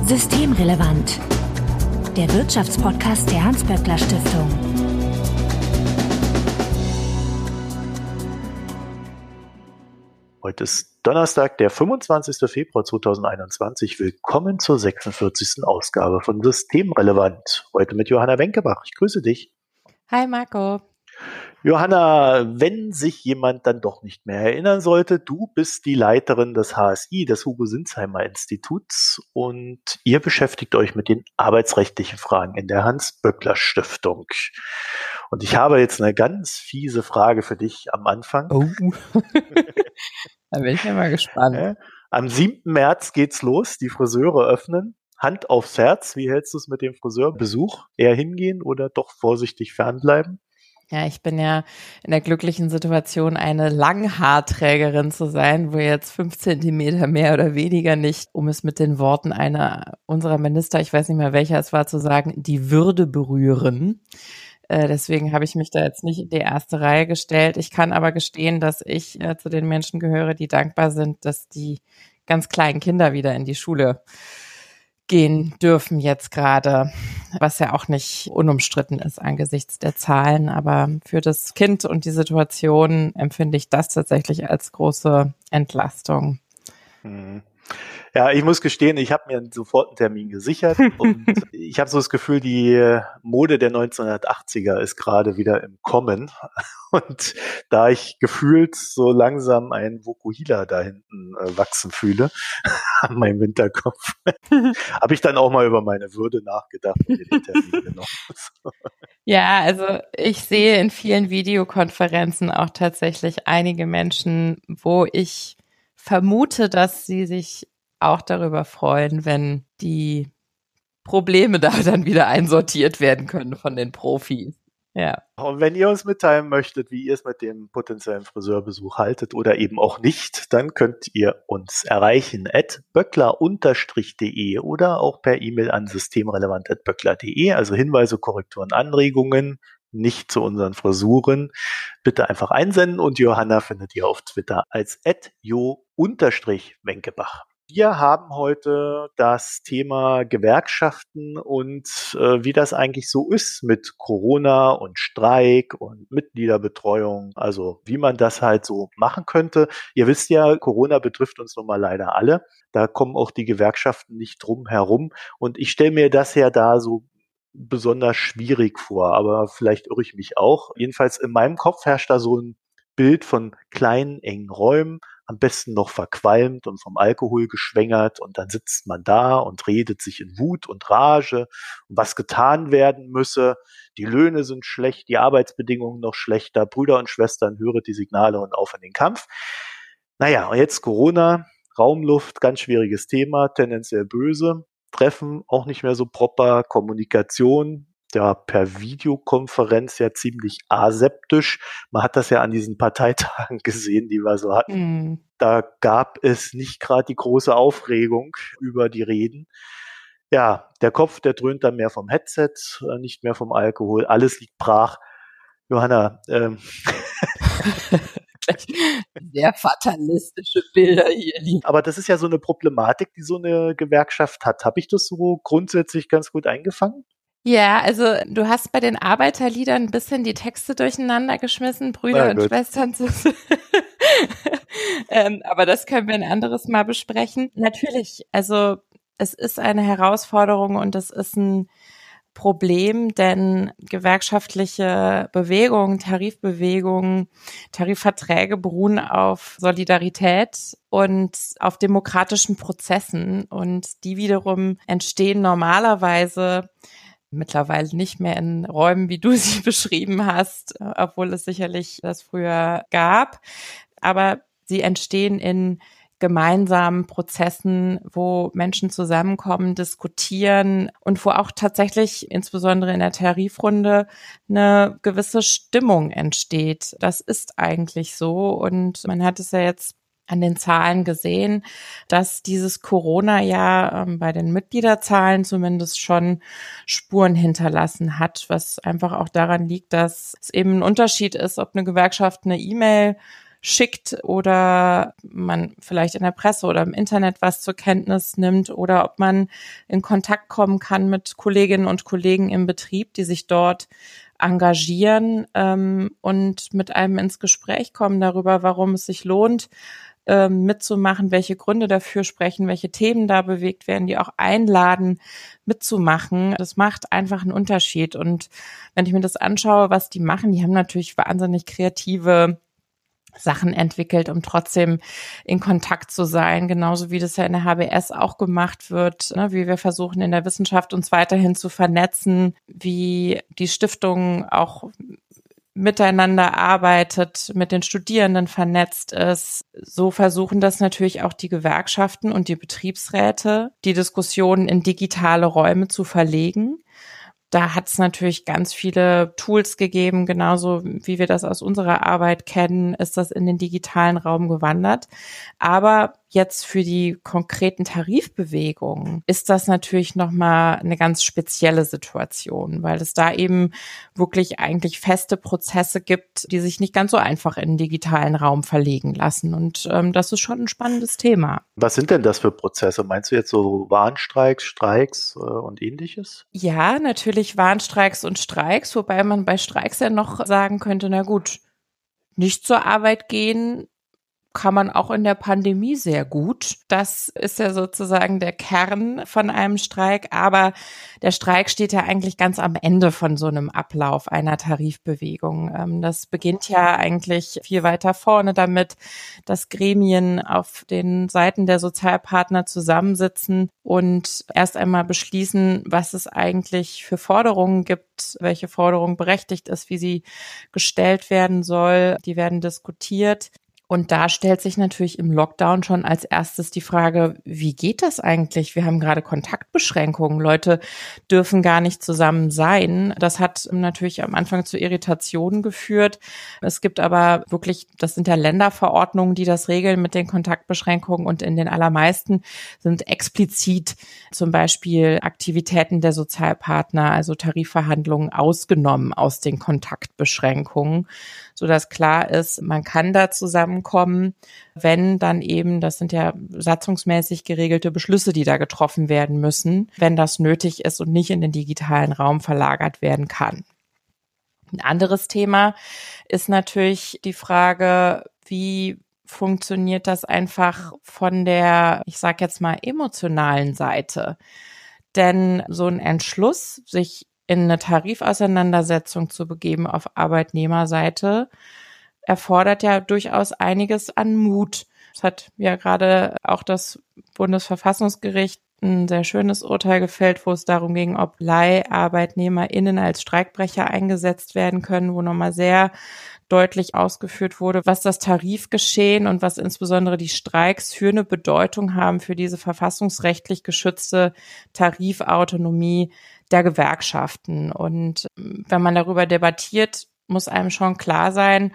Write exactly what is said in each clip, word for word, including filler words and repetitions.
Systemrelevant. Der Wirtschaftspodcast der Hans-Böckler-Stiftung. Heute ist Donnerstag, der fünfundzwanzigster Februar zweitausendeinundzwanzig. Willkommen zur sechsundvierzigsten Ausgabe von Systemrelevant. Heute mit Johanna Wenkebach. Ich grüße dich. Hi Marco. Johanna, wenn sich jemand dann doch nicht mehr erinnern sollte, du bist die Leiterin des H S I, des Hugo-Sinsheimer-Instituts, und ihr beschäftigt euch mit den arbeitsrechtlichen Fragen in der Hans-Böckler-Stiftung. Und ich habe jetzt eine ganz fiese Frage für dich am Anfang. Oh, da bin ich ja mal gespannt. Ja, am siebten März geht's los, die Friseure öffnen. Hand aufs Herz, wie hältst du es mit dem Friseurbesuch? Eher hingehen oder doch vorsichtig fernbleiben? Ja, ich bin ja in der glücklichen Situation, eine Langhaarträgerin zu sein, wo jetzt fünf Zentimeter mehr oder weniger nicht, um es mit den Worten einer unserer Minister, ich weiß nicht mehr welcher es war, zu sagen, die Würde berühren. Äh, deswegen habe ich mich da jetzt nicht in die erste Reihe gestellt. Ich kann aber gestehen, dass ich äh, zu den Menschen gehöre, die dankbar sind, dass die ganz kleinen Kinder wieder in die Schule gehen dürfen jetzt gerade, was ja auch nicht unumstritten ist angesichts der Zahlen. Aber für das Kind und die Situation empfinde ich das tatsächlich als große Entlastung. Mhm. Ja, ich muss gestehen, ich habe mir sofort einen Termin gesichert und ich habe so das Gefühl, die Mode der neunzehnhundertachtziger ist gerade wieder im Kommen. Und da ich gefühlt so langsam einen Vokuhila da hinten äh, wachsen fühle, an meinem Hinterkopf, habe ich dann auch mal über meine Würde nachgedacht und mir den Termin genommen. Ja, also ich sehe in vielen Videokonferenzen auch tatsächlich einige Menschen, wo ich vermute, dass sie sich auch darüber freuen, wenn die Probleme da dann wieder einsortiert werden können von den Profis. Ja. Und wenn ihr uns mitteilen möchtet, wie ihr es mit dem potenziellen Friseurbesuch haltet oder eben auch nicht, dann könnt ihr uns erreichen at böckler-de oder auch per E-Mail an systemrelevant at böckler.de. Also Hinweise, Korrekturen, Anregungen, nicht zu unseren Frisuren, bitte einfach einsenden, und Johanna findet ihr auf Twitter als at jo-wenkebach. Wir haben heute das Thema Gewerkschaften und äh, wie das eigentlich so ist mit Corona und Streik und Mitgliederbetreuung, also wie man das halt so machen könnte. Ihr wisst ja, Corona betrifft uns nun mal leider alle. Da kommen auch die Gewerkschaften nicht drum herum, und ich stelle mir das ja da so besonders schwierig vor, aber vielleicht irre ich mich auch. Jedenfalls in meinem Kopf herrscht da so ein Bild von kleinen, engen Räumen, am besten noch verqualmt und vom Alkohol geschwängert, und dann sitzt man da und redet sich in Wut und Rage, was getan werden müsse. Die Löhne sind schlecht, die Arbeitsbedingungen noch schlechter, Brüder und Schwestern, höret die Signale und auf in den Kampf. Naja, und jetzt Corona, Raumluft, ganz schwieriges Thema, tendenziell böse. Treffen auch nicht mehr so proper, Kommunikation ja per Videokonferenz ja ziemlich aseptisch. Man hat das ja an diesen Parteitagen gesehen, die wir so hatten. Mhm. Da gab es nicht gerade die große Aufregung über die Reden. Ja, der Kopf, der dröhnt dann mehr vom Headset, nicht mehr vom Alkohol. Alles liegt brach. Johanna, ähm, sehr fatalistische Bilder hier liegen. Aber das ist ja so eine Problematik, die so eine Gewerkschaft hat. Habe ich das so grundsätzlich ganz gut eingefangen? Ja, also du hast bei den Arbeiterliedern ein bisschen die Texte durcheinander geschmissen, Brüder Na und gut. Schwestern. ähm, aber das können wir ein anderes Mal besprechen. Natürlich, also es ist eine Herausforderung und es ist ein Problem, denn gewerkschaftliche Bewegungen, Tarifbewegungen, Tarifverträge beruhen auf Solidarität und auf demokratischen Prozessen, und die wiederum entstehen normalerweise mittlerweile nicht mehr in Räumen, wie du sie beschrieben hast, obwohl es sicherlich das früher gab, aber sie entstehen in gemeinsamen Prozessen, wo Menschen zusammenkommen, diskutieren und wo auch tatsächlich insbesondere in der Tarifrunde eine gewisse Stimmung entsteht. Das ist eigentlich so, und man hat es ja jetzt an den Zahlen gesehen, dass dieses Corona-Jahr ähm, bei den Mitgliederzahlen zumindest schon Spuren hinterlassen hat, was einfach auch daran liegt, dass es eben ein Unterschied ist, ob eine Gewerkschaft eine E-Mail schickt oder man vielleicht in der Presse oder im Internet was zur Kenntnis nimmt oder ob man in Kontakt kommen kann mit Kolleginnen und Kollegen im Betrieb, die sich dort engagieren ähm, und mit einem ins Gespräch kommen darüber, warum es sich lohnt, ähm, mitzumachen, welche Gründe dafür sprechen, welche Themen da bewegt werden, die auch einladen, mitzumachen. Das macht einfach einen Unterschied. Und wenn ich mir das anschaue, was die machen, die haben natürlich wahnsinnig kreative Sachen entwickelt, um trotzdem in Kontakt zu sein, genauso wie das ja in der H B S auch gemacht wird, ne, wie wir versuchen in der Wissenschaft uns weiterhin zu vernetzen, wie die Stiftung auch miteinander arbeitet, mit den Studierenden vernetzt ist. So versuchen das natürlich auch die Gewerkschaften und die Betriebsräte, die Diskussionen in digitale Räume zu verlegen. Da hat es natürlich ganz viele Tools gegeben, genauso wie wir das aus unserer Arbeit kennen, ist das in den digitalen Raum gewandert. Aber jetzt für die konkreten Tarifbewegungen ist das natürlich nochmal eine ganz spezielle Situation, weil es da eben wirklich eigentlich feste Prozesse gibt, die sich nicht ganz so einfach in den digitalen Raum verlegen lassen. Und ähm, das ist schon ein spannendes Thema. Was sind denn das für Prozesse? Meinst du jetzt so Warnstreiks, Streiks äh, und ähnliches? Ja, natürlich Warnstreiks und Streiks, wobei man bei Streiks ja noch sagen könnte, na gut, nicht zur Arbeit gehen kann man auch in der Pandemie sehr gut. Das ist ja sozusagen der Kern von einem Streik. Aber der Streik steht ja eigentlich ganz am Ende von so einem Ablauf einer Tarifbewegung. Das beginnt ja eigentlich viel weiter vorne damit, dass Gremien auf den Seiten der Sozialpartner zusammensitzen und erst einmal beschließen, was es eigentlich für Forderungen gibt, welche Forderung berechtigt ist, wie sie gestellt werden soll. Die werden diskutiert. Und da stellt sich natürlich im Lockdown schon als erstes die Frage, wie geht das eigentlich? Wir haben gerade Kontaktbeschränkungen. Leute dürfen gar nicht zusammen sein. Das hat natürlich am Anfang zu Irritationen geführt. Es gibt aber wirklich, das sind ja Länderverordnungen, die das regeln mit den Kontaktbeschränkungen und in den allermeisten sind explizit zum Beispiel Aktivitäten der Sozialpartner, also Tarifverhandlungen ausgenommen aus den Kontaktbeschränkungen, sodass klar ist, man kann da zusammenkommen, wenn dann eben, das sind ja satzungsmäßig geregelte Beschlüsse, die da getroffen werden müssen, wenn das nötig ist und nicht in den digitalen Raum verlagert werden kann. Ein anderes Thema ist natürlich die Frage, wie funktioniert das einfach von der, ich sag jetzt mal, emotionalen Seite? Denn so ein Entschluss, sich in eine Tarifauseinandersetzung zu begeben auf Arbeitnehmerseite, erfordert ja durchaus einiges an Mut. Es hat ja gerade auch das Bundesverfassungsgericht ein sehr schönes Urteil gefällt, wo es darum ging, ob LeiharbeitnehmerInnen als Streikbrecher eingesetzt werden können, wo nochmal sehr deutlich ausgeführt wurde, was das Tarifgeschehen und was insbesondere die Streiks für eine Bedeutung haben für diese verfassungsrechtlich geschützte Tarifautonomie der Gewerkschaften. Und wenn man darüber debattiert, muss einem schon klar sein,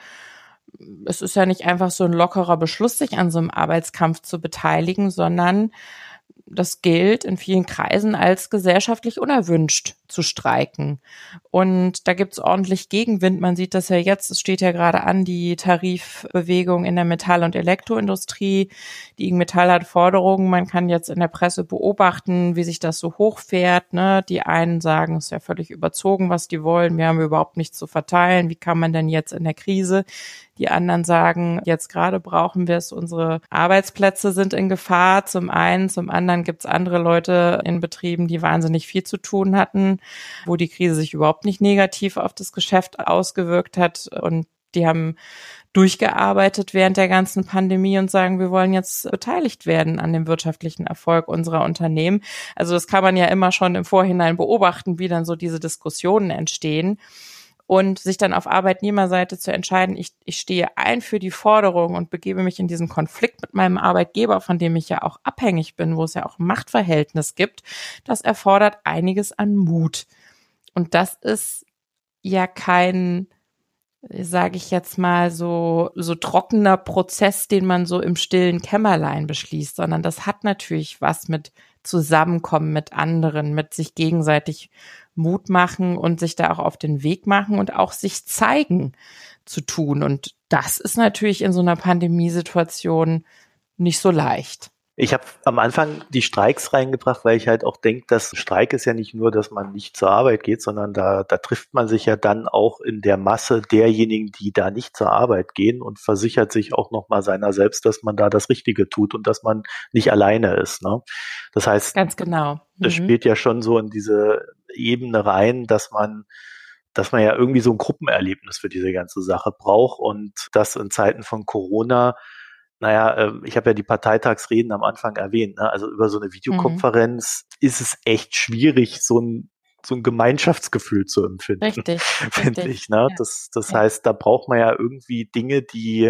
es ist ja nicht einfach so ein lockerer Beschluss, sich an so einem Arbeitskampf zu beteiligen, sondern das gilt in vielen Kreisen als gesellschaftlich unerwünscht zu streiken. Und da gibt's ordentlich Gegenwind. Man sieht das ja jetzt, es steht ja gerade an, die Tarifbewegung in der Metall- und Elektroindustrie. Die I G Metall hat Forderungen. Man kann jetzt in der Presse beobachten, wie sich das so hochfährt. Ne? Die einen sagen, es ist ja völlig überzogen, was die wollen. Wir haben überhaupt nichts zu verteilen. Wie kann man denn jetzt in der Krise? Die anderen sagen, jetzt gerade brauchen wir es, unsere Arbeitsplätze sind in Gefahr. Zum einen, zum anderen gibt es andere Leute in Betrieben, die wahnsinnig viel zu tun hatten, wo die Krise sich überhaupt nicht negativ auf das Geschäft ausgewirkt hat. Und die haben durchgearbeitet während der ganzen Pandemie und sagen, wir wollen jetzt beteiligt werden an dem wirtschaftlichen Erfolg unserer Unternehmen. Also das kann man ja immer schon im Vorhinein beobachten, wie dann so diese Diskussionen entstehen. Und sich dann auf Arbeitnehmerseite zu entscheiden, ich, ich stehe ein für die Forderung und begebe mich in diesen Konflikt mit meinem Arbeitgeber, von dem ich ja auch abhängig bin, wo es ja auch ein Machtverhältnis gibt, das erfordert einiges an Mut. Und das ist ja kein, sage ich jetzt mal, so, so trockener Prozess, den man so im stillen Kämmerlein beschließt, sondern das hat natürlich was mit Zusammenkommen mit anderen, mit sich gegenseitig Mut machen und sich da auch auf den Weg machen und auch sich zeigen zu tun. Und das ist natürlich in so einer Pandemiesituation nicht so leicht. Ich habe am Anfang die Streiks reingebracht, weil ich halt auch denke, dass Streik ist ja nicht nur, dass man nicht zur Arbeit geht, sondern da, da trifft man sich ja dann auch in der Masse derjenigen, die da nicht zur Arbeit gehen und versichert sich auch nochmal seiner selbst, dass man da das Richtige tut und dass man nicht alleine ist. Ne? Das heißt, ganz genau. Das mhm. spielt ja schon so in diese Ebene rein, dass man dass man ja irgendwie so ein Gruppenerlebnis für diese ganze Sache braucht und das in Zeiten von Corona. Naja, ich habe ja die Parteitagsreden am Anfang erwähnt, ne? Also über so eine Videokonferenz mhm. ist es echt schwierig, so ein, so ein Gemeinschaftsgefühl zu empfinden. Richtig, finde richtig. ich, ne? Ja. Das, das ja. heißt, da braucht man ja irgendwie Dinge, die,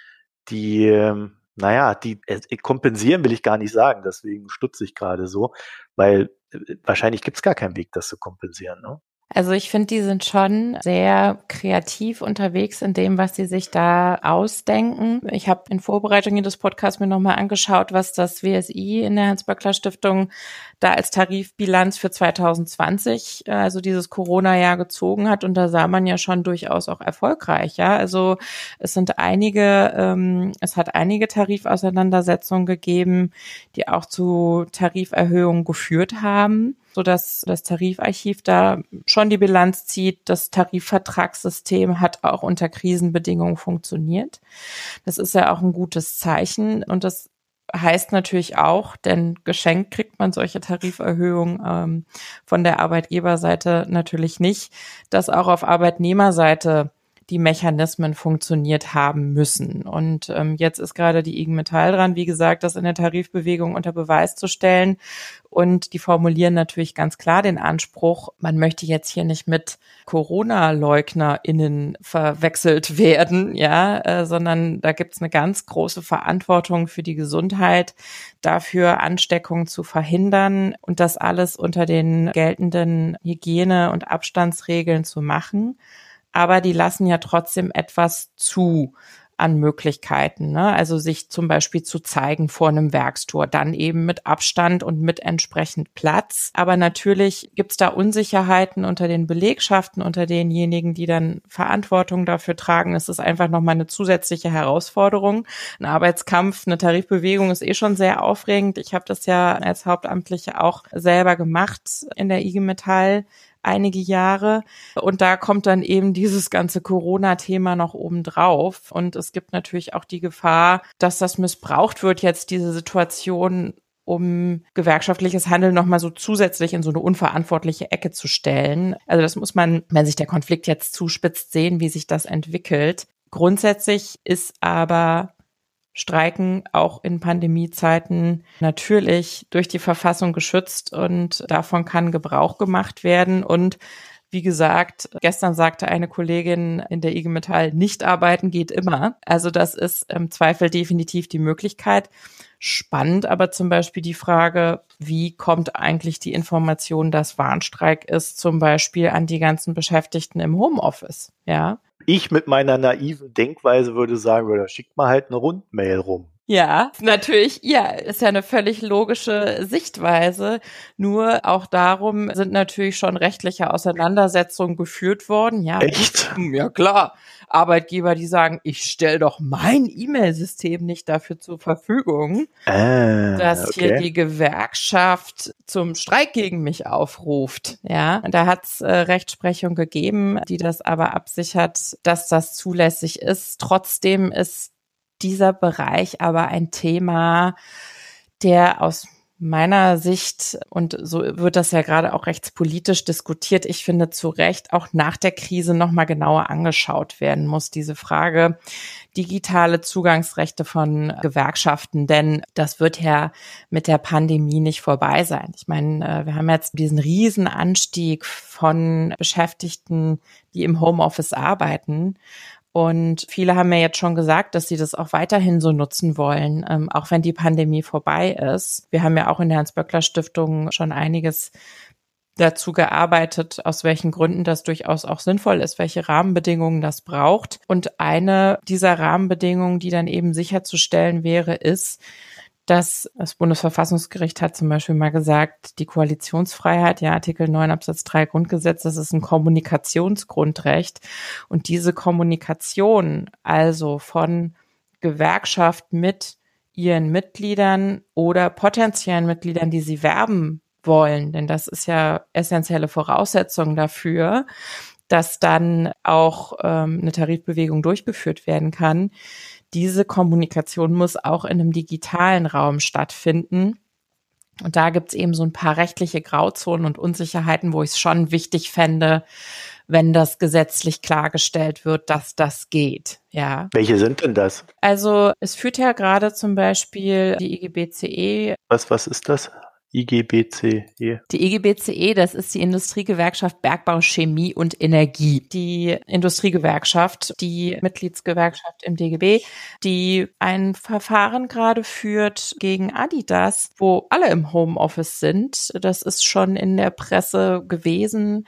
die, naja, die äh, kompensieren will ich gar nicht sagen, deswegen stutze ich gerade so, weil äh, wahrscheinlich gibt es gar keinen Weg, das zu kompensieren, ne? Also ich finde, die sind schon sehr kreativ unterwegs in dem, was sie sich da ausdenken. Ich habe in Vorbereitung des Podcasts mir nochmal angeschaut, was das W S I in der Hans-Böckler-Stiftung da als Tarifbilanz für zwanzig zwanzig, also dieses Corona-Jahr, gezogen hat. Und da sah man ja schon durchaus auch erfolgreich. Ja? Also es sind einige, ähm, es hat einige Tarifauseinandersetzungen gegeben, die auch zu Tariferhöhungen geführt haben, sodass das Tarifarchiv da schon die Bilanz zieht. Das Tarifvertragssystem hat auch unter Krisenbedingungen funktioniert. Das ist ja auch ein gutes Zeichen und das heißt natürlich auch, denn geschenkt kriegt man solche Tariferhöhungen ähm, von der Arbeitgeberseite natürlich nicht, dass auch auf Arbeitnehmerseite die Mechanismen funktioniert haben müssen. Und ähm, jetzt ist gerade die I G Metall dran, wie gesagt, das in der Tarifbewegung unter Beweis zu stellen. Und die formulieren natürlich ganz klar den Anspruch, man möchte jetzt hier nicht mit Corona-LeugnerInnen verwechselt werden, ja, äh, sondern da gibt's eine ganz große Verantwortung für die Gesundheit, dafür Ansteckungen zu verhindern und das alles unter den geltenden Hygiene- und Abstandsregeln zu machen. Aber die lassen ja trotzdem etwas zu an Möglichkeiten, ne? Also sich zum Beispiel zu zeigen vor einem Werkstor, dann eben mit Abstand und mit entsprechend Platz. Aber natürlich gibt's da Unsicherheiten unter den Belegschaften, unter denjenigen, die dann Verantwortung dafür tragen. Es ist einfach nochmal eine zusätzliche Herausforderung. Ein Arbeitskampf, eine Tarifbewegung ist eh schon sehr aufregend. Ich habe das ja als Hauptamtliche auch selber gemacht in der I G Metall einige Jahre. Und da kommt dann eben dieses ganze Corona-Thema noch oben drauf. Und es gibt natürlich auch die Gefahr, dass das missbraucht wird, jetzt diese Situation, um gewerkschaftliches Handeln nochmal so zusätzlich in so eine unverantwortliche Ecke zu stellen. Also das muss man, wenn sich der Konflikt jetzt zuspitzt, sehen, wie sich das entwickelt. Grundsätzlich ist aber Streiken auch in Pandemiezeiten natürlich durch die Verfassung geschützt und davon kann Gebrauch gemacht werden. Und wie gesagt, gestern sagte eine Kollegin in der I G Metall, nicht arbeiten geht immer. Also das ist im Zweifel definitiv die Möglichkeit. Spannend aber zum Beispiel die Frage, wie kommt eigentlich die Information, dass Warnstreik ist, zum Beispiel an die ganzen Beschäftigten im Homeoffice, ja? Ich mit meiner naiven Denkweise würde sagen, oder schickt mal halt eine Rundmail rum. Ja, natürlich, ja, ist ja eine völlig logische Sichtweise. Nur auch darum sind natürlich schon rechtliche Auseinandersetzungen geführt worden. Ja, echt? Ja, klar. Arbeitgeber, die sagen, ich stelle doch mein E-Mail-System nicht dafür zur Verfügung, ah, dass okay. hier die Gewerkschaft zum Streik gegen mich aufruft. Ja, und da hat es äh, Rechtsprechung gegeben, die das aber absichert, dass das zulässig ist. Trotzdem ist dieser Bereich aber ein Thema, der aus meiner Sicht, und so wird das ja gerade auch rechtspolitisch diskutiert, ich finde zu Recht auch nach der Krise nochmal genauer angeschaut werden muss, diese Frage digitale Zugangsrechte von Gewerkschaften, denn das wird ja mit der Pandemie nicht vorbei sein. Ich meine, wir haben jetzt diesen riesen Anstieg von Beschäftigten, die im Homeoffice arbeiten. Und viele haben mir jetzt schon gesagt, dass sie das auch weiterhin so nutzen wollen, ähm, auch wenn die Pandemie vorbei ist. Wir haben ja auch in der Hans-Böckler-Stiftung schon einiges dazu gearbeitet, aus welchen Gründen das durchaus auch sinnvoll ist, welche Rahmenbedingungen das braucht. Und eine dieser Rahmenbedingungen, die dann eben sicherzustellen wäre, ist, Das, das Bundesverfassungsgericht hat zum Beispiel mal gesagt, die Koalitionsfreiheit, ja, Artikel neun Absatz drei Grundgesetz, das ist ein Kommunikationsgrundrecht. Und diese Kommunikation, also von Gewerkschaft mit ihren Mitgliedern oder potenziellen Mitgliedern, die sie werben wollen, denn das ist ja essentielle Voraussetzung dafür, dass dann auch ähm, eine Tarifbewegung durchgeführt werden kann. Diese Kommunikation muss auch in einem digitalen Raum stattfinden. Und da gibt's eben so ein paar rechtliche Grauzonen und Unsicherheiten, wo ich es schon wichtig fände, wenn das gesetzlich klargestellt wird, dass das geht. Ja. Welche sind denn das? Also es führt ja gerade zum Beispiel die I G B C E. Was, was ist das? I G B C E. Die I G B C E, das ist die Industriegewerkschaft Bergbau, Chemie und Energie. Die Industriegewerkschaft, die Mitgliedsgewerkschaft im D G B, die ein Verfahren gerade führt gegen Adidas, wo alle im Homeoffice sind. Das ist schon in der Presse gewesen.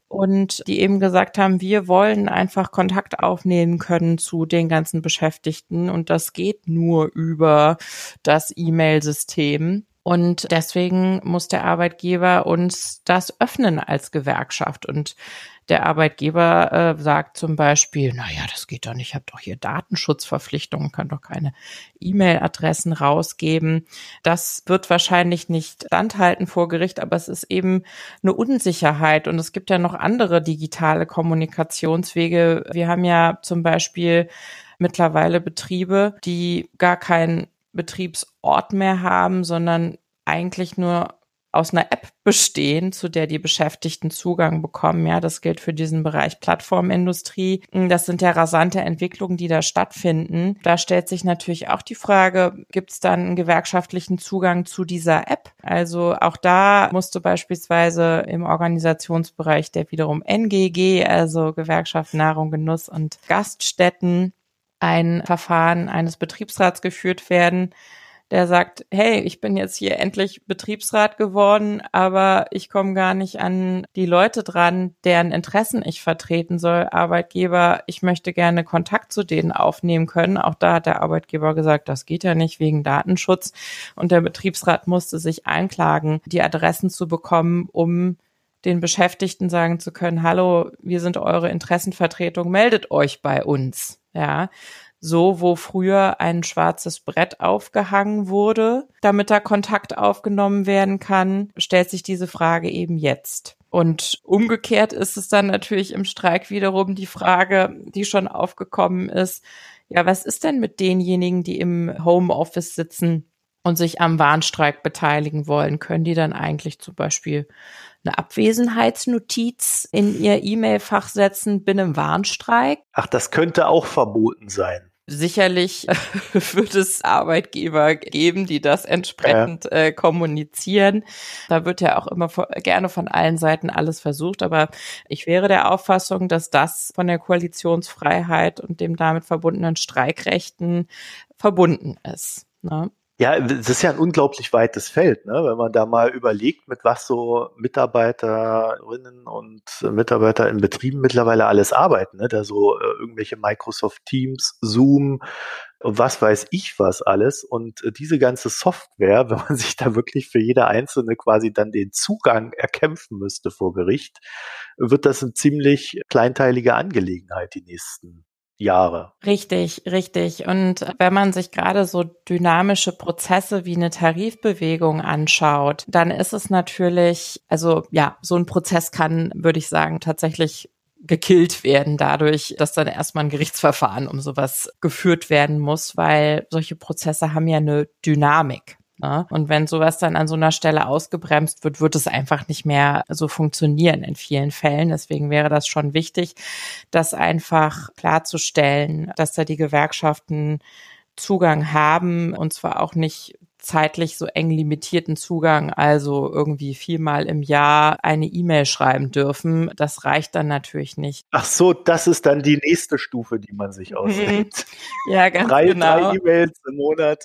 Und die eben gesagt haben, wir wollen einfach Kontakt aufnehmen können zu den ganzen Beschäftigten. Und das geht nur über das E-Mail-System. Und deswegen muss der Arbeitgeber uns das öffnen als Gewerkschaft. Und der Arbeitgeber äh, sagt zum Beispiel, naja, das geht doch nicht, ich habe doch hier Datenschutzverpflichtungen, kann doch keine E-Mail-Adressen rausgeben. Das wird wahrscheinlich nicht standhalten vor Gericht, aber es ist eben eine Unsicherheit. Und es gibt ja noch andere digitale Kommunikationswege. Wir haben ja zum Beispiel mittlerweile Betriebe, die gar keinen Betriebsort mehr haben, sondern eigentlich nur aus einer App bestehen, zu der die Beschäftigten Zugang bekommen. Ja, das gilt für diesen Bereich Plattformindustrie. Das sind ja rasante Entwicklungen, die da stattfinden. Da stellt sich natürlich auch die Frage, gibt es dann einen gewerkschaftlichen Zugang zu dieser App? Also auch da musste beispielsweise im Organisationsbereich der wiederum N G G, also Gewerkschaft Nahrung, Genuss und Gaststätten, ein Verfahren eines Betriebsrats geführt werden, der sagt, hey, ich bin jetzt hier endlich Betriebsrat geworden, aber ich komme gar nicht an die Leute dran, deren Interessen ich vertreten soll. Arbeitgeber, ich möchte gerne Kontakt zu denen aufnehmen können. Auch da hat der Arbeitgeber gesagt, das geht ja nicht wegen Datenschutz. Und der Betriebsrat musste sich einklagen, die Adressen zu bekommen, um den Beschäftigten sagen zu können, hallo, wir sind eure Interessenvertretung, meldet euch bei uns. Ja, so, wo früher ein schwarzes Brett aufgehangen wurde, damit da Kontakt aufgenommen werden kann, stellt sich diese Frage eben jetzt. Und umgekehrt ist es dann natürlich im Streik wiederum die Frage, die schon aufgekommen ist, ja, was ist denn mit denjenigen, die im Homeoffice sitzen und sich am Warnstreik beteiligen wollen? Können die dann eigentlich zum Beispiel eine Abwesenheitsnotiz in ihr E-Mail-Fach setzen, bin im Warnstreik? Ach, das könnte auch verboten sein. Sicherlich wird es Arbeitgeber geben, die das entsprechend ja. äh, kommunizieren. Da wird ja auch immer vor, gerne von allen Seiten alles versucht. Aber ich wäre der Auffassung, dass das von der Koalitionsfreiheit und dem damit verbundenen Streikrechten verbunden ist. Ne? Ja, es ist ja ein unglaublich weites Feld, ne? Wenn man da mal überlegt, mit was so Mitarbeiterinnen und Mitarbeiter in Betrieben mittlerweile alles arbeiten, ne? Da so äh, irgendwelche Microsoft Teams, Zoom und was weiß ich was alles. Und äh, diese ganze Software, wenn man sich da wirklich für jede einzelne quasi dann den Zugang erkämpfen müsste vor Gericht, wird das eine ziemlich kleinteilige Angelegenheit die nächsten Jahre. Richtig, richtig. Und wenn man sich gerade so dynamische Prozesse wie eine Tarifbewegung anschaut, dann ist es natürlich, also ja, so ein Prozess kann, würde ich sagen, tatsächlich gekillt werden dadurch, dass dann erstmal ein Gerichtsverfahren um sowas geführt werden muss, weil solche Prozesse haben ja eine Dynamik. Und wenn sowas dann an so einer Stelle ausgebremst wird, wird es einfach nicht mehr so funktionieren in vielen Fällen. Deswegen wäre das schon wichtig, das einfach klarzustellen, dass da die Gewerkschaften Zugang haben und zwar auch nicht zeitlich so eng limitierten Zugang, also irgendwie viermal im Jahr eine E-Mail schreiben dürfen. Das reicht dann natürlich nicht. Ach so, das ist dann die nächste Stufe, die man sich ausdenkt. Ja, ganz drei, genau. Drei E-Mails im Monat.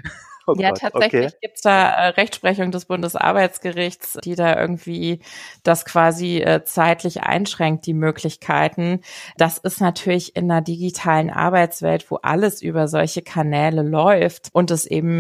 Oh ja, Gott, tatsächlich okay. Gibt's da äh, Rechtsprechung des Bundesarbeitsgerichts, die da irgendwie das quasi äh, zeitlich einschränkt, die Möglichkeiten. Das ist natürlich in einer digitalen Arbeitswelt, wo alles über solche Kanäle läuft und es eben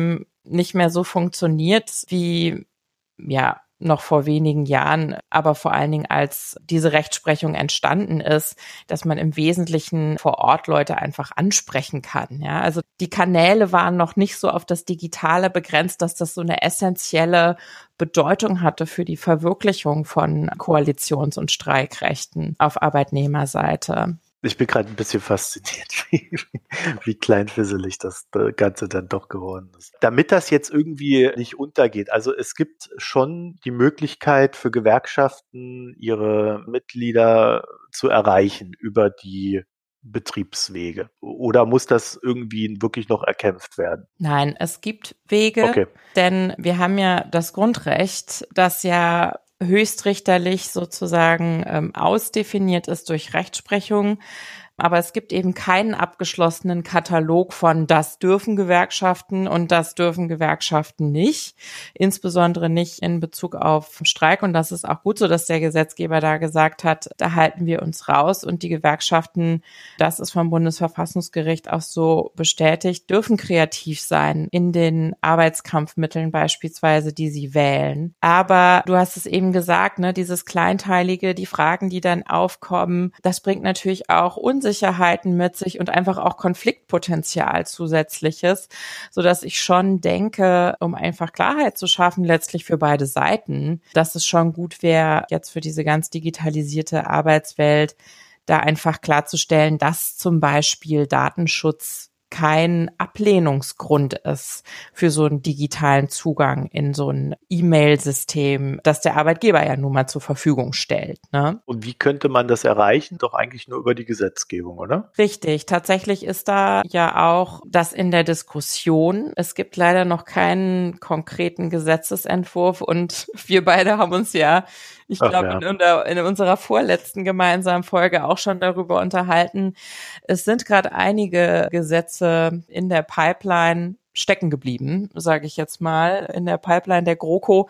nicht mehr so funktioniert wie, ja, noch vor wenigen Jahren, aber vor allen Dingen, als diese Rechtsprechung entstanden ist, dass man im Wesentlichen vor Ort Leute einfach ansprechen kann. Ja, also die Kanäle waren noch nicht so auf das Digitale begrenzt, dass das so eine essentielle Bedeutung hatte für die Verwirklichung von Koalitions- und Streikrechten auf Arbeitnehmerseite. Ich bin gerade ein bisschen fasziniert, wie, wie kleinfisselig das Ganze dann doch geworden ist. Damit das jetzt irgendwie nicht untergeht, also es gibt schon die Möglichkeit für Gewerkschaften, ihre Mitglieder zu erreichen über die Betriebswege. Oder muss das irgendwie wirklich noch erkämpft werden? Nein, es gibt Wege, okay. Denn wir haben ja das Grundrecht, das ja höchstrichterlich sozusagen ähm, ausdefiniert ist durch Rechtsprechung. Aber es gibt eben keinen abgeschlossenen Katalog von das dürfen Gewerkschaften und das dürfen Gewerkschaften nicht. Insbesondere nicht in Bezug auf Streik. Und das ist auch gut so, dass der Gesetzgeber da gesagt hat, da halten wir uns raus. Und die Gewerkschaften, das ist vom Bundesverfassungsgericht auch so bestätigt, dürfen kreativ sein in den Arbeitskampfmitteln beispielsweise, die sie wählen. Aber du hast es eben gesagt, ne, dieses Kleinteilige, die Fragen, die dann aufkommen, das bringt natürlich auch Unsicherheit Unsicherheiten mit sich und einfach auch Konfliktpotenzial zusätzliches, sodass ich schon denke, um einfach Klarheit zu schaffen, letztlich für beide Seiten, dass es schon gut wäre, jetzt für diese ganz digitalisierte Arbeitswelt da einfach klarzustellen, dass zum Beispiel Datenschutz kein Ablehnungsgrund ist für so einen digitalen Zugang in so ein E-Mail-System, das der Arbeitgeber ja nun mal zur Verfügung stellt. Ne? Und wie könnte man das erreichen? Doch eigentlich nur über die Gesetzgebung, oder? Richtig. Tatsächlich ist da ja auch das in der Diskussion. Es gibt leider noch keinen konkreten Gesetzesentwurf und wir beide haben uns ja Ich glaube, ja. in, in unserer vorletzten gemeinsamen Folge auch schon darüber unterhalten. Es sind gerade einige Gesetze in der Pipeline stecken geblieben, sage ich jetzt mal, in der Pipeline der GroKo,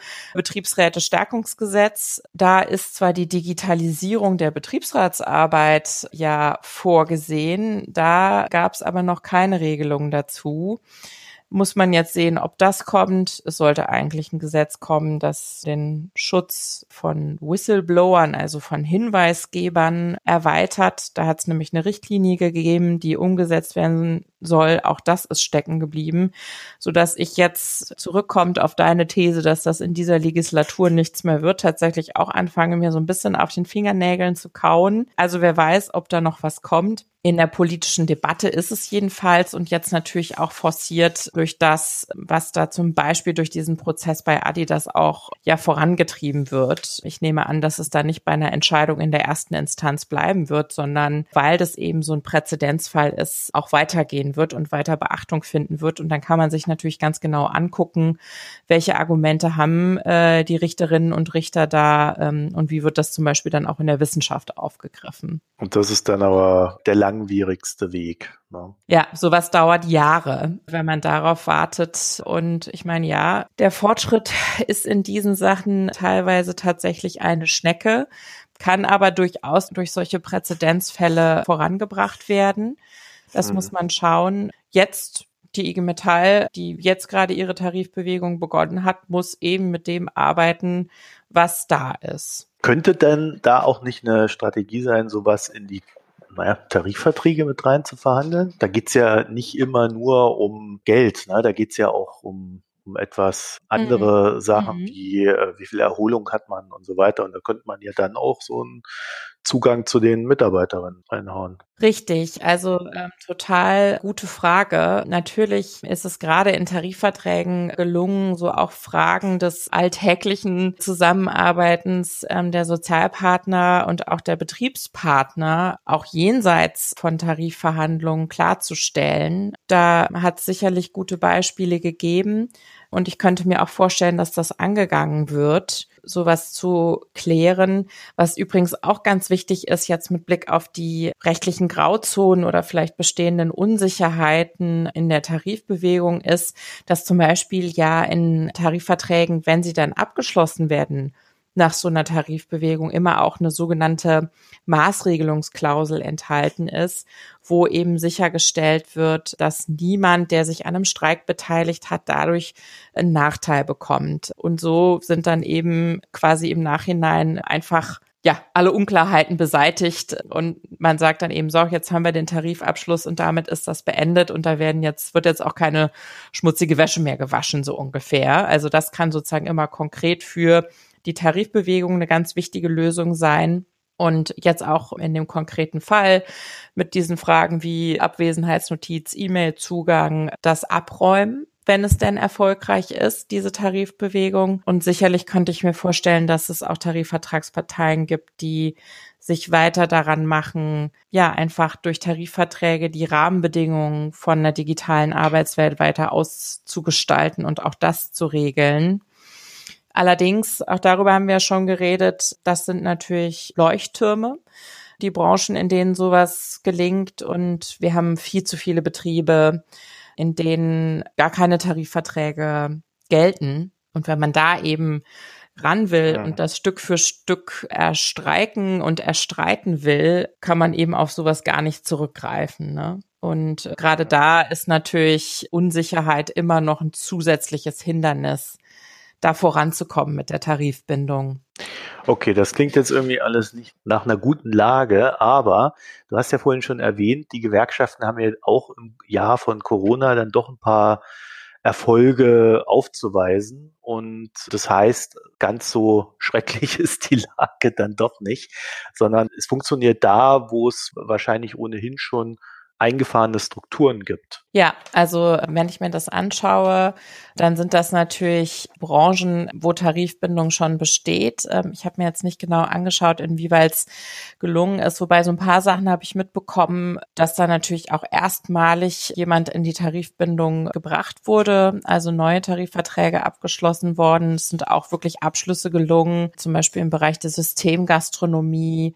Betriebsräte-Stärkungsgesetz. Da ist zwar die Digitalisierung der Betriebsratsarbeit ja vorgesehen, da gab es aber noch keine Regelung dazu. Muss man jetzt sehen, ob das kommt. Es sollte eigentlich ein Gesetz kommen, das den Schutz von Whistleblowern, also von Hinweisgebern, erweitert. Da hat es nämlich eine Richtlinie gegeben, die umgesetzt werden soll. Auch das ist stecken geblieben, sodass ich jetzt zurückkommt auf deine These, dass das in dieser Legislatur nichts mehr wird, tatsächlich auch anfange, mir so ein bisschen auf den Fingernägeln zu kauen. Also wer weiß, ob da noch was kommt. In der politischen Debatte ist es jedenfalls und jetzt natürlich auch forciert durch das, was da zum Beispiel durch diesen Prozess bei Adidas auch ja vorangetrieben wird. Ich nehme an, dass es da nicht bei einer Entscheidung in der ersten Instanz bleiben wird, sondern weil das eben so ein Präzedenzfall ist, auch weitergehen wird und weiter Beachtung finden wird. Und dann kann man sich natürlich ganz genau angucken, welche Argumente haben äh, die Richterinnen und Richter da ähm, und wie wird das zum Beispiel dann auch in der Wissenschaft aufgegriffen. Und das ist dann aber der langwierigste Weg. Ne? Ja, sowas dauert Jahre, wenn man darauf wartet. Und ich meine, ja, der Fortschritt ist in diesen Sachen teilweise tatsächlich eine Schnecke, kann aber durchaus durch solche Präzedenzfälle vorangebracht werden. Das hm. muss man schauen. Jetzt die I G Metall, die jetzt gerade ihre Tarifbewegung begonnen hat, muss eben mit dem arbeiten, was da ist. Könnte denn da auch nicht eine Strategie sein, sowas in die naja, Tarifverträge mit rein zu verhandeln? Da geht's ja nicht immer nur um Geld, ne? Da geht's ja auch um, um etwas andere mhm. Sachen, mhm. wie äh, wie viel Erholung hat man und so weiter. Und da könnte man ja dann auch so einen Zugang zu den Mitarbeiterinnen reinhauen. Richtig, also ähm, total gute Frage. Natürlich ist es gerade in Tarifverträgen gelungen, so auch Fragen des alltäglichen Zusammenarbeitens ähm, der Sozialpartner und auch der Betriebspartner auch jenseits von Tarifverhandlungen klarzustellen. Da hat es sicherlich gute Beispiele gegeben. Und ich könnte mir auch vorstellen, dass das angegangen wird, sowas zu klären, was übrigens auch ganz wichtig ist jetzt mit Blick auf die rechtlichen Grauzonen oder vielleicht bestehenden Unsicherheiten in der Tarifbewegung ist, dass zum Beispiel ja in Tarifverträgen, wenn sie dann abgeschlossen werden nach so einer Tarifbewegung immer auch eine sogenannte Maßregelungsklausel enthalten ist, wo eben sichergestellt wird, dass niemand, der sich an einem Streik beteiligt hat, dadurch einen Nachteil bekommt. Und so sind dann eben quasi im Nachhinein einfach ja, alle Unklarheiten beseitigt und man sagt dann eben so, jetzt haben wir den Tarifabschluss und damit ist das beendet und da werden jetzt, wird jetzt auch keine schmutzige Wäsche mehr gewaschen, so ungefähr. Also das kann sozusagen immer konkret für die Tarifbewegung eine ganz wichtige Lösung sein. Und jetzt auch in dem konkreten Fall mit diesen Fragen wie Abwesenheitsnotiz, E-Mail-Zugang, das Abräumen, wenn es denn erfolgreich ist, diese Tarifbewegung. Und sicherlich könnte ich mir vorstellen, dass es auch Tarifvertragsparteien gibt, die sich weiter daran machen, ja, einfach durch Tarifverträge die Rahmenbedingungen von der digitalen Arbeitswelt weiter auszugestalten und auch das zu regeln. Allerdings, auch darüber haben wir ja schon geredet, das sind natürlich Leuchttürme, die Branchen, in denen sowas gelingt. Und wir haben viel zu viele Betriebe, in denen gar keine Tarifverträge gelten. Und wenn man da eben ran will und das Stück für Stück erstreiken und erstreiten will, kann man eben auf sowas gar nicht zurückgreifen, ne? Und gerade da ist natürlich Unsicherheit immer noch ein zusätzliches Hindernis, da voranzukommen mit der Tarifbindung. Okay, das klingt jetzt irgendwie alles nicht nach einer guten Lage, aber du hast ja vorhin schon erwähnt, die Gewerkschaften haben ja auch im Jahr von Corona dann doch ein paar Erfolge aufzuweisen und das heißt, ganz so schrecklich ist die Lage dann doch nicht, sondern es funktioniert da, wo es wahrscheinlich ohnehin schon eingefahrene Strukturen gibt. Ja, also wenn ich mir das anschaue, dann sind das natürlich Branchen, wo Tarifbindung schon besteht. Ich habe mir jetzt nicht genau angeschaut, inwieweit es gelungen ist, wobei so ein paar Sachen habe ich mitbekommen, dass da natürlich auch erstmalig jemand in die Tarifbindung gebracht wurde, also neue Tarifverträge abgeschlossen worden. Es sind auch wirklich Abschlüsse gelungen, zum Beispiel im Bereich der Systemgastronomie,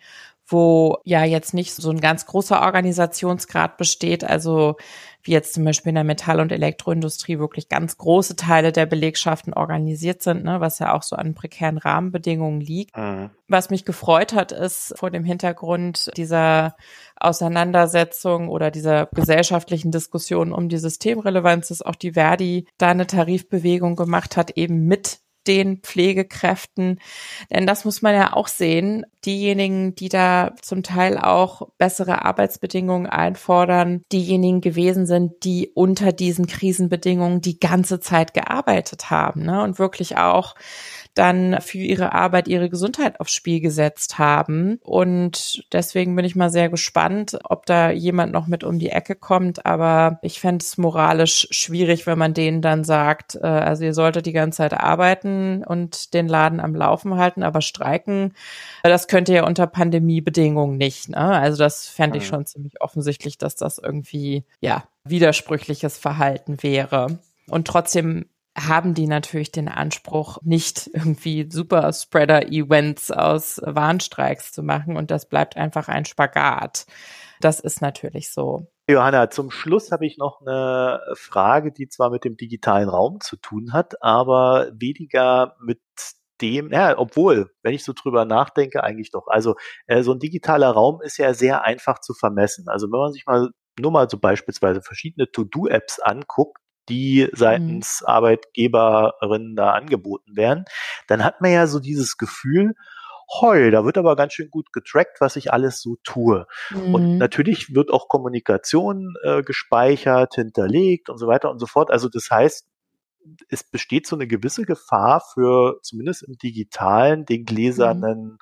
wo ja jetzt nicht so ein ganz großer Organisationsgrad besteht, also wie jetzt zum Beispiel in der Metall- und Elektroindustrie wirklich ganz große Teile der Belegschaften organisiert sind, ne, was ja auch so an prekären Rahmenbedingungen liegt. Mhm. Was mich gefreut hat, ist vor dem Hintergrund dieser Auseinandersetzung oder dieser gesellschaftlichen Diskussion um die Systemrelevanz, dass auch die Verdi da eine Tarifbewegung gemacht hat, eben mit den Pflegekräften. Denn das muss man ja auch sehen. Diejenigen, die da zum Teil auch bessere Arbeitsbedingungen einfordern, diejenigen gewesen sind, die unter diesen Krisenbedingungen die ganze Zeit gearbeitet haben, ne? Und wirklich auch dann für ihre Arbeit ihre Gesundheit aufs Spiel gesetzt haben. Und deswegen bin ich mal sehr gespannt, ob da jemand noch mit um die Ecke kommt. Aber ich fände es moralisch schwierig, wenn man denen dann sagt, äh, also ihr solltet die ganze Zeit arbeiten und den Laden am Laufen halten, aber streiken, das könnt ihr ja unter Pandemiebedingungen nicht, ne? Also das fände ich schon ziemlich offensichtlich, dass das irgendwie, ja, widersprüchliches Verhalten wäre. Und trotzdem haben die natürlich den Anspruch, nicht irgendwie Super-Spreader-Events aus Warnstreiks zu machen und das bleibt einfach ein Spagat. Das ist natürlich so. Johanna, zum Schluss habe ich noch eine Frage, die zwar mit dem digitalen Raum zu tun hat, aber weniger mit dem, ja, obwohl, wenn ich so drüber nachdenke, eigentlich doch. Also äh, so ein digitaler Raum ist ja sehr einfach zu vermessen. Also wenn man sich mal nur mal so beispielsweise verschiedene To-Do-Apps anguckt, die seitens mhm. Arbeitgeberinnen da angeboten werden, dann hat man ja so dieses Gefühl, heu, da wird aber ganz schön gut getrackt, was ich alles so tue. Mhm. Und natürlich wird auch Kommunikation äh, gespeichert, hinterlegt und so weiter und so fort. Also das heißt, es besteht so eine gewisse Gefahr für, zumindest im Digitalen, den gläsernen mhm.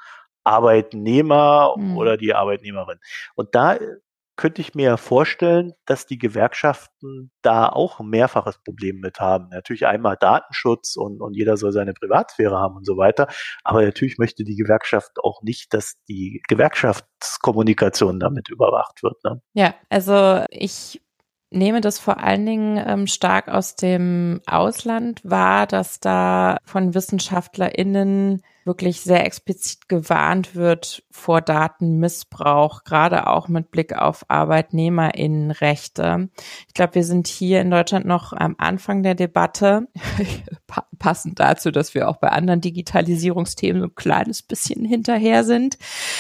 Arbeitnehmer mhm. oder die Arbeitnehmerin. Und da könnte ich mir vorstellen, dass die Gewerkschaften da auch ein mehrfaches Problem mit haben. Natürlich einmal Datenschutz und, und jeder soll seine Privatsphäre haben und so weiter. Aber natürlich möchte die Gewerkschaft auch nicht, dass die Gewerkschaftskommunikation damit überwacht wird, ne? Ja, also ich nehme das vor allen Dingen ähm, stark aus dem Ausland wahr, dass da von WissenschaftlerInnen wirklich sehr explizit gewarnt wird vor Datenmissbrauch, gerade auch mit Blick auf ArbeitnehmerInnenrechte. Ich glaube, wir sind hier in Deutschland noch am Anfang der Debatte, passend dazu, dass wir auch bei anderen Digitalisierungsthemen so ein kleines bisschen hinterher sind.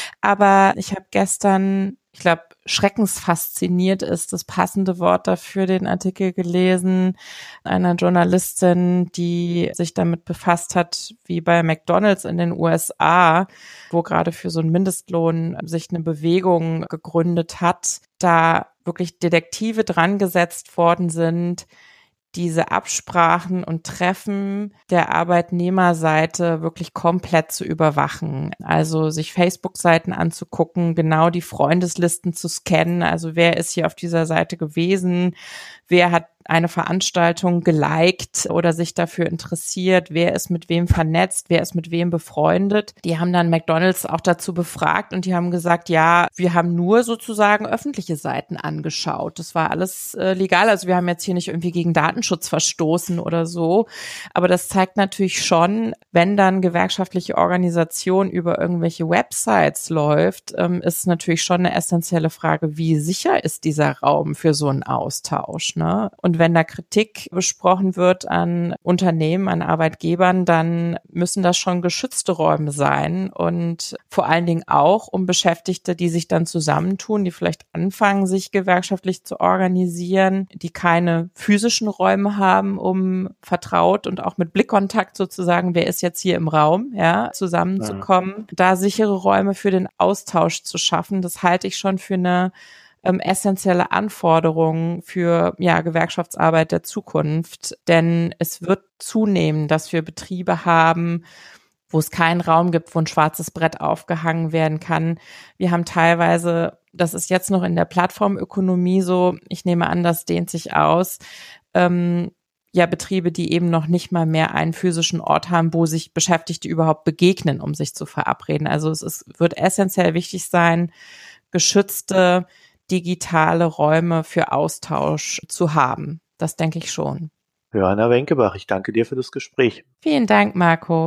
Aber ich habe gestern, ich glaube, schreckensfasziniert ist das passende Wort dafür, den Artikel gelesen, einer Journalistin, die sich damit befasst hat, wie bei McDonald's in den U S A, wo gerade für so einen Mindestlohn sich eine Bewegung gegründet hat, da wirklich Detektive dran gesetzt worden sind, diese Absprachen und Treffen der Arbeitnehmerseite wirklich komplett zu überwachen. Also sich Facebook-Seiten anzugucken, genau die Freundeslisten zu scannen. Also wer ist hier auf dieser Seite gewesen? Wer hat eine Veranstaltung geliked oder sich dafür interessiert, wer ist mit wem vernetzt, wer ist mit wem befreundet. Die haben dann McDonald's auch dazu befragt und die haben gesagt, ja, wir haben nur sozusagen öffentliche Seiten angeschaut. Das war alles äh, legal, also wir haben jetzt hier nicht irgendwie gegen Datenschutz verstoßen oder so, aber das zeigt natürlich schon, wenn dann gewerkschaftliche Organisation über irgendwelche Websites läuft, ähm, ist natürlich schon eine essentielle Frage, wie sicher ist dieser Raum für so einen Austausch, ne? Und Und wenn da Kritik besprochen wird an Unternehmen, an Arbeitgebern, dann müssen das schon geschützte Räume sein und vor allen Dingen auch um Beschäftigte, die sich dann zusammentun, die vielleicht anfangen, sich gewerkschaftlich zu organisieren, die keine physischen Räume haben, um vertraut und auch mit Blickkontakt sozusagen, wer ist jetzt hier im Raum, ja, zusammenzukommen, ja. Da sichere Räume für den Austausch zu schaffen, das halte ich schon für eine Ähm, essentielle Anforderungen für ja Gewerkschaftsarbeit der Zukunft, denn es wird zunehmen, dass wir Betriebe haben, wo es keinen Raum gibt, wo ein schwarzes Brett aufgehangen werden kann. Wir haben teilweise, das ist jetzt noch in der Plattformökonomie so, ich nehme an, das dehnt sich aus, ähm, ja Betriebe, die eben noch nicht mal mehr einen physischen Ort haben, wo sich Beschäftigte überhaupt begegnen, um sich zu verabreden. Also es ist, wird essentiell wichtig sein, geschützte digitale Räume für Austausch zu haben. Das denke ich schon. Johanna Wenkebach, ich danke dir für das Gespräch. Vielen Dank, Marco.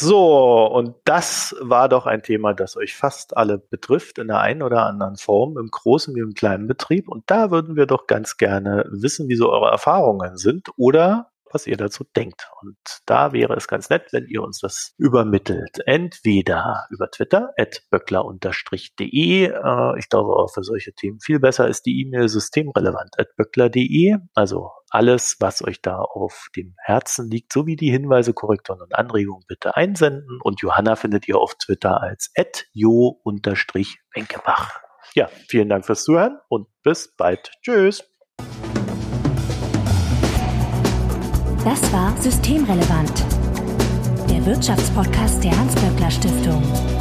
So, und das war doch ein Thema, das euch fast alle betrifft, in der einen oder anderen Form, im großen wie im kleinen Betrieb. Und da würden wir doch ganz gerne wissen, wie so eure Erfahrungen sind oder was ihr dazu denkt. Und da wäre es ganz nett, wenn ihr uns das übermittelt. Entweder über Twitter, at böckler unterstrich de. Äh, ich glaube auch für solche Themen viel besser ist die E-Mail systemrelevant at böckler punkt de. Also alles, was euch da auf dem Herzen liegt, sowie die Hinweise, Korrekturen und Anregungen bitte einsenden. Und Johanna findet ihr auf Twitter als at jo unterstrich wenkebach. Ja, vielen Dank fürs Zuhören und bis bald. Tschüss. Das war Systemrelevant, der Wirtschaftspodcast der Hans-Böckler Stiftung.